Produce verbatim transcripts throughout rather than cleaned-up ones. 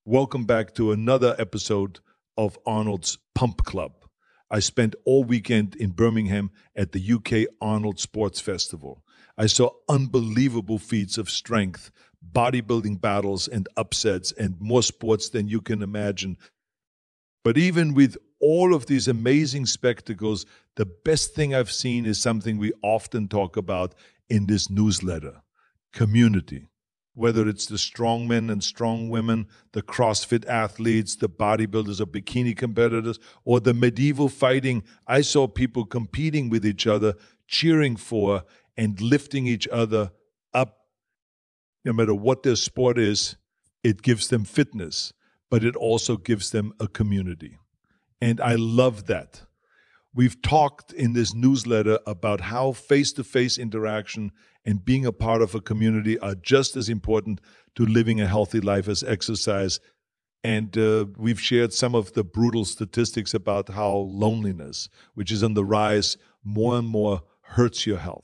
Welcome back to another episode of Arnold's Pump Club. I spent all weekend in Birmingham at the U K Arnold Sports Festival. I saw unbelievable feats of strength, bodybuilding battles and upsets, and more sports than you can imagine. But even with all of these amazing spectacles, the best thing I've seen is something we often talk about in this newsletter: community. Whether it's the strongmen and strong women, the CrossFit athletes, the bodybuilders or bikini competitors, or the medieval fighting, I saw people competing with each other, cheering for and lifting each other up. No matter what their sport is, it gives them fitness, but it also gives them a community. And I love that. We've talked in this newsletter about how face-to-face interaction and being a part of a community are just as important to living a healthy life as exercise. And uh, we've shared some of the brutal statistics about how loneliness, which is on the rise, more and more hurts your health.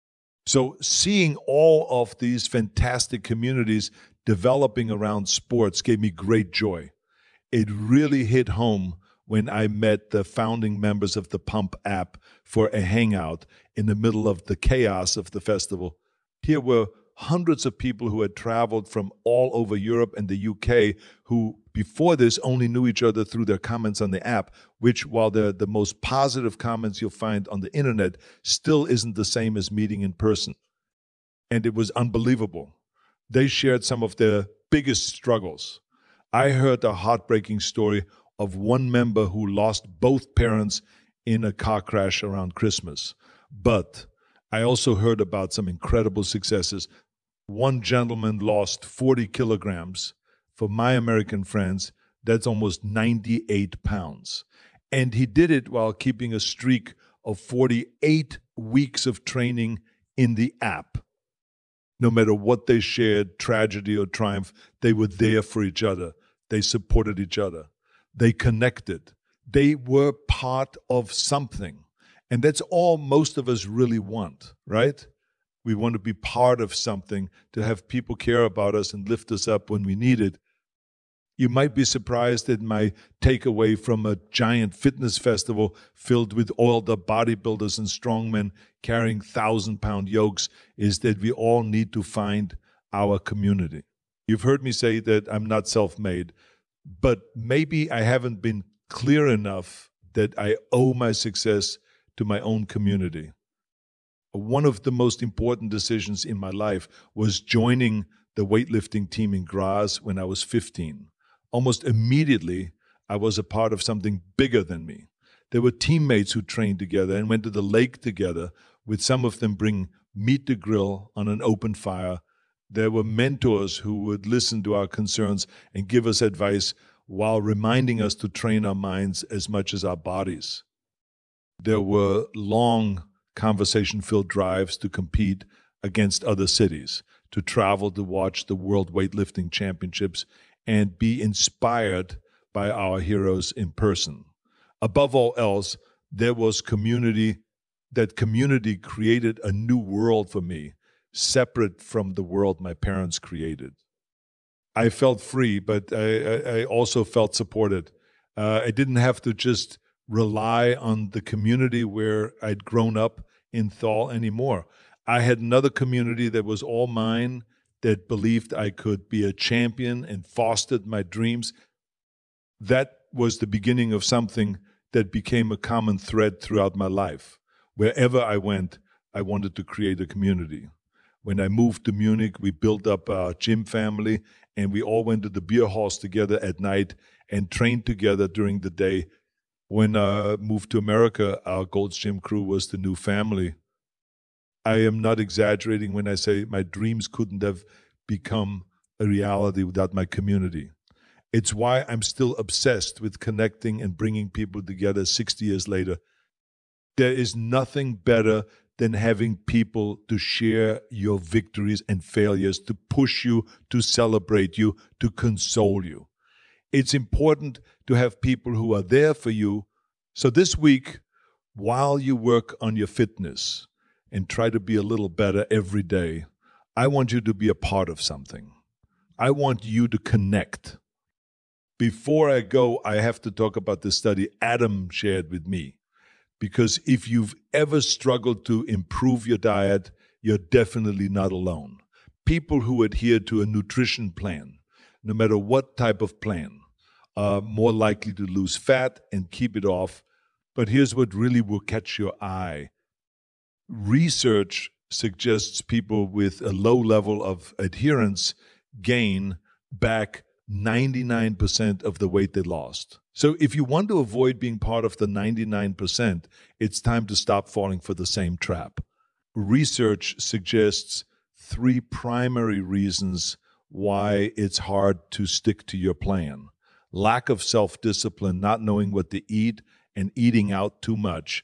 So seeing all of these fantastic communities developing around sports gave me great joy. It really hit home when I met the founding members of the Pump app for a hangout in the middle of the chaos of the festival. Here were hundreds of people who had traveled from all over Europe and the U K who, before this, only knew each other through their comments on the app, which, while they're the most positive comments you'll find on the internet, still isn't the same as meeting in person. And it was unbelievable. They shared some of their biggest struggles. I heard a heartbreaking story of one member who lost both parents in a car crash around Christmas. But I also heard about some incredible successes. One gentleman lost forty kilograms. For my American friends, that's almost ninety-eight pounds. And he did it while keeping a streak of forty-eight weeks of training in the app. No matter what they shared, tragedy or triumph, they were there for each other. They supported each other. They connected. They were part of something. And that's all most of us really want, right? We want to be part of something, to have people care about us and lift us up when we need it. You might be surprised that my takeaway from a giant fitness festival filled with oiled up bodybuilders and strongmen carrying thousand-pound yokes is that we all need to find our community. You've heard me say that I'm not self-made, but maybe I haven't been clear enough that I owe my success to my own community. One of the most important decisions in my life was joining the weightlifting team in Graz when I was fifteen. Almost immediately, I was a part of something bigger than me. There were teammates who trained together and went to the lake together, with some of them bring meat to grill on an open fire. There were mentors who would listen to our concerns and give us advice while reminding us to train our minds as much as our bodies. There were long conversation-filled drives to compete against other cities, to travel to watch the World Weightlifting Championships and be inspired by our heroes in person. Above all else, there was community. That community created a new world for me, separate from the world my parents created. I felt free, but I, I also felt supported. Uh, I didn't have to just rely on the community where I'd grown up in Thal anymore. I had another community that was all mine, that believed I could be a champion and fostered my dreams. That was the beginning of something that became a common thread throughout my life. Wherever I went, I wanted to create a community. When I moved to Munich, we built up our gym family, and we all went to the beer halls together at night and trained together during the day. When I moved to America, our Gold's Gym crew was the new family. I am not exaggerating when I say my dreams couldn't have become a reality without my community. It's why I'm still obsessed with connecting and bringing people together sixty years later. There is nothing better than having people to share your victories and failures, to push you, to celebrate you, to console you. It's important to have people who are there for you. So this week, while you work on your fitness and try to be a little better every day, I want you to be a part of something. I want you to connect. Before I go, I have to talk about the study Adam shared with me. Because if you've ever struggled to improve your diet, you're definitely not alone. People who adhere to a nutrition plan, no matter what type of plan, are more likely to lose fat and keep it off. But here's what really will catch your eye. Research suggests people with a low level of adherence gain back ninety-nine percent of the weight they lost. So if you want to avoid being part of the ninety-nine percent, it's time to stop falling for the same trap. Research suggests three primary reasons why it's hard to stick to your plan. Lack of self-discipline, not knowing what to eat, and eating out too much.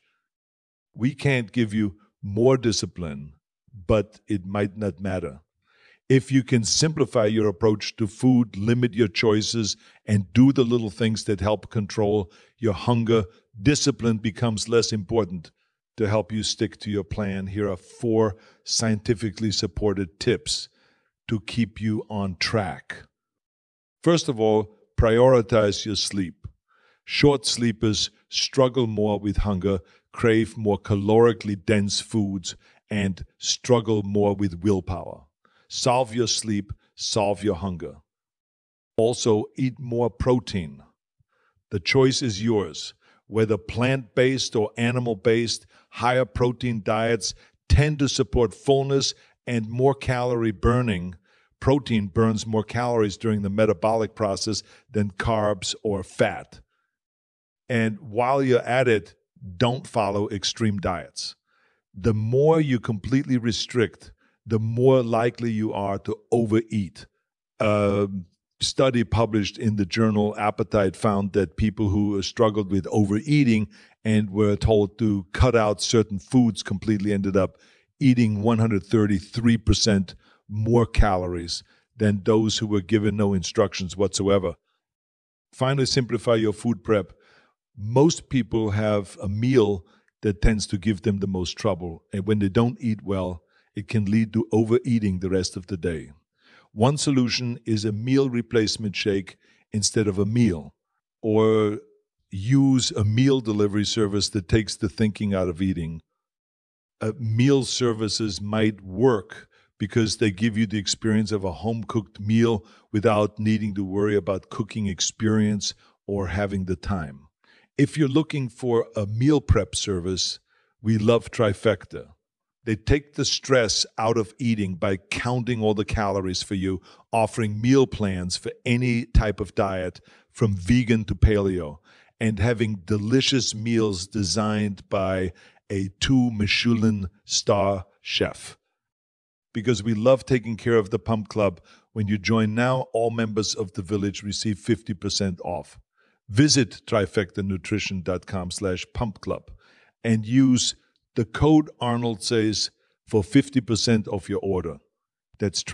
We can't give you more discipline, but it might not matter. If you can simplify your approach to food, limit your choices, and do the little things that help control your hunger, discipline becomes less important. To help you stick to your plan, here are four scientifically supported tips to keep you on track. First of all, prioritize your sleep. Short sleepers struggle more with hunger, crave more calorically dense foods, and struggle more with willpower. Solve your sleep, solve your hunger. Also, eat more protein. The choice is yours. Whether plant-based or animal-based, higher protein diets tend to support fullness and more calorie burning. Protein burns more calories during the metabolic process than carbs or fat. And while you're at it, don't follow extreme diets. The more you completely restrict, the more likely you are to overeat. A study published in the journal Appetite found that people who struggled with overeating and were told to cut out certain foods completely ended up eating one hundred thirty-three percent more calories than those who were given no instructions whatsoever. Finally, simplify your food prep. Most people have a meal that tends to give them the most trouble, and when they don't eat well, it can lead to overeating the rest of the day. One solution is a meal replacement shake instead of a meal, or use a meal delivery service that takes the thinking out of eating. Uh, meal services might work because they give you the experience of a home-cooked meal without needing to worry about cooking experience or having the time. If you're looking for a meal prep service, we love Trifecta. They take the stress out of eating by counting all the calories for you, offering meal plans for any type of diet, from vegan to paleo, and having delicious meals designed by a two Michelin star chef. Because we love taking care of the Pump Club, when you join now, all members of the village receive fifty percent off. Visit trifectanutrition.com slash pump club and use the code Arnold Says for fifty percent off your order. That's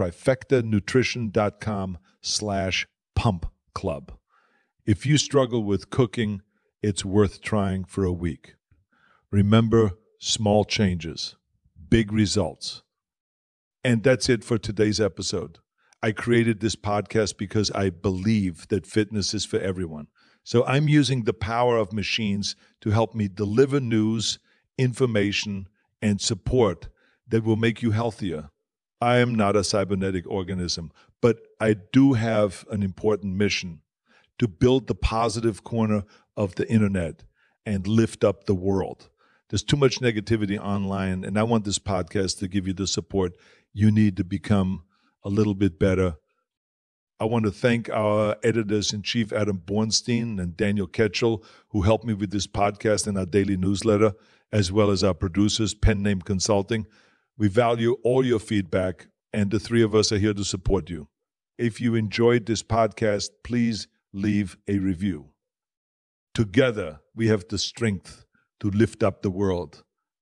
trifectanutrition.com slash pump club. If you struggle with cooking, it's worth trying for a week. Remember, small changes, big results. And that's it for today's episode. I created this podcast because I believe that fitness is for everyone. So I'm using the power of machines to help me deliver news, information, and support that will make you healthier. I am not a cybernetic organism, but I do have an important mission: to build the positive corner of the internet and lift up the world. There's too much negativity online, and I want this podcast to give you the support you need to become a little bit better. I want to thank our editors-in-chief, Adam Bornstein and Daniel Ketchel, who helped me with this podcast and our daily newsletter, as well as our producers, Pen Name Consulting. We value all your feedback, and the three of us are here to support you. If you enjoyed this podcast, please leave a review. Together, we have the strength to lift up the world.